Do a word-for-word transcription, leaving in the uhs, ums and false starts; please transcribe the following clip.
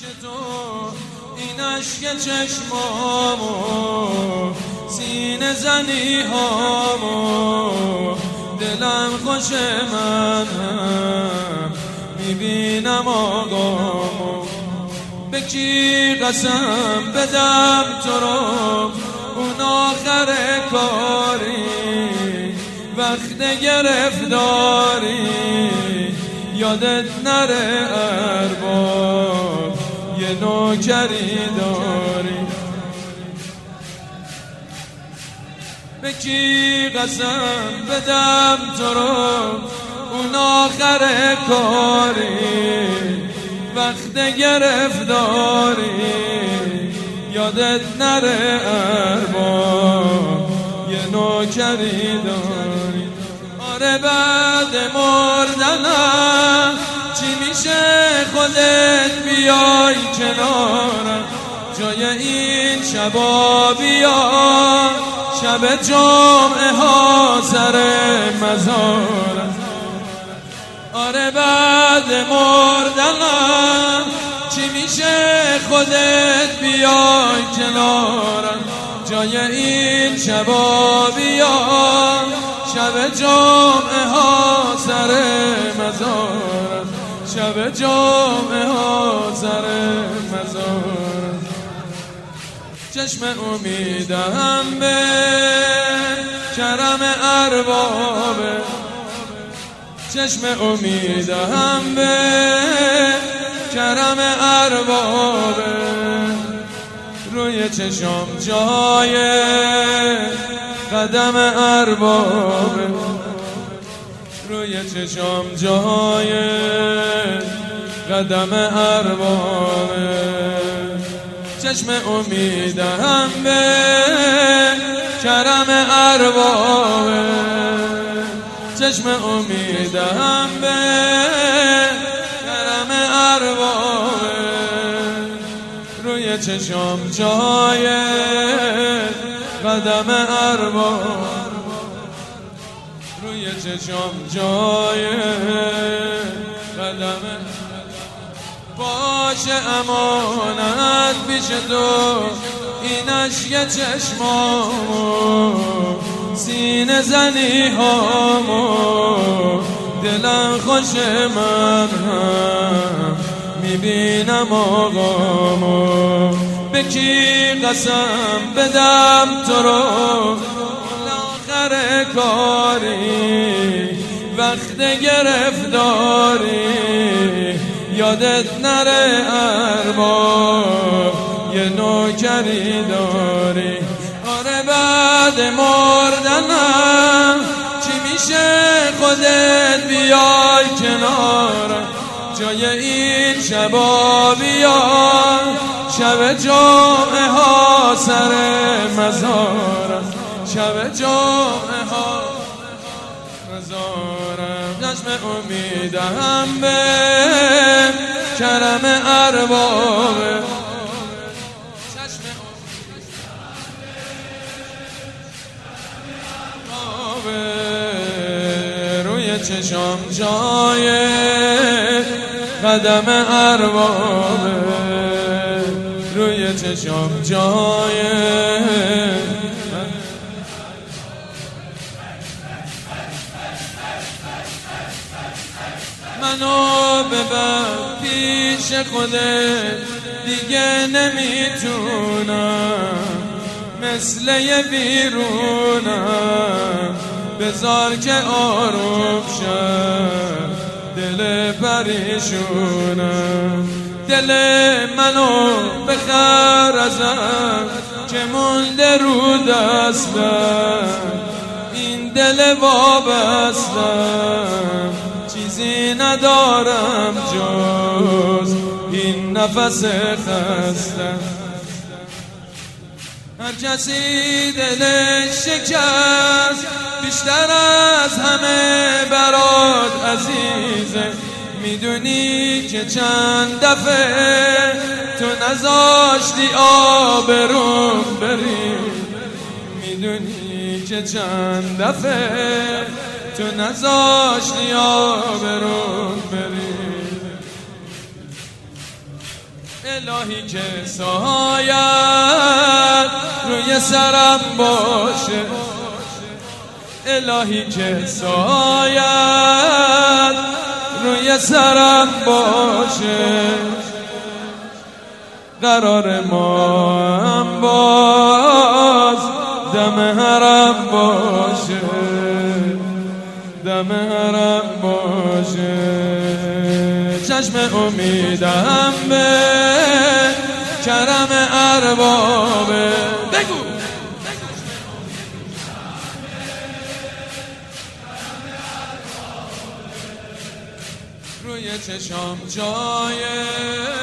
تو این عشق چشمامو سینه زنی هامو دلم خوش من میبینم آقامو به کی قسم بدم تو رو اون آخر کاری وقت گرفتاری یادت نره ارباب یه نوکری داری به کی قسم بدم تو رو اون آخر کاری وقت گرفتاری یادت نره ارباب یه نوکری داری آره بعد مردنم چی میشه خودت بیای کنارم جای این شبا بیا شب جمعه ها سر مزارم آره بعد مردنم چی میشه خودت بیای کنارم جای این شبا بیا شب جمعه ها سر مزارم شب جمعه ها سر مزارم چشم امیدم به کرم اربابه چشم امیدم به کرم اربابه روی چشم جای قدم اربابه روی چشم جای قدم اربابه چشم امیدم به کرم اربابه چشم امیدم به کرم اربابه روی چشم جای قدم ارباب روی چشم جای قدم باشه امانت پیش تو این عشق چشمامو سینه زنی هامو دلم خوش من هم میبینم آقامو به کی قسم بدم تو رو آخر کاری وقت گرفتاری یادت نره ارباب یه نوکری داری آره بعد مردنم چی میشه خودت بیای کنارم جای این شبا بیا شب جمعه ها سر مزارم شب جمعه ها مزارم چشم امیدم به کرم اربابه چشم امیدم روی چشم جای قدم اربابه روی چشم جای منو ببر پیش خودت دیگه نمیتونم مثل یه بیرونم بذار که آروم شد دل پریشونم دل منو بخر ازم که مونده رو دستم این دل وابستم چیزی ندارم جز این نفس خستم هر کسی دلش شکست بیشتر از همه برات عزیزه میدونی که چند دفعه تو نذاشتی آبروم بری میدونی که چند دفعه تو نذاشتی آبروم بری الهی که سایت روی سرم باشه، الهی که سایت روی سرم باشه، قرار ما هم باز دم حرم باشه، دم حرم باشه. چشم امیدم به کرم اربابه، بگو روی چشام جای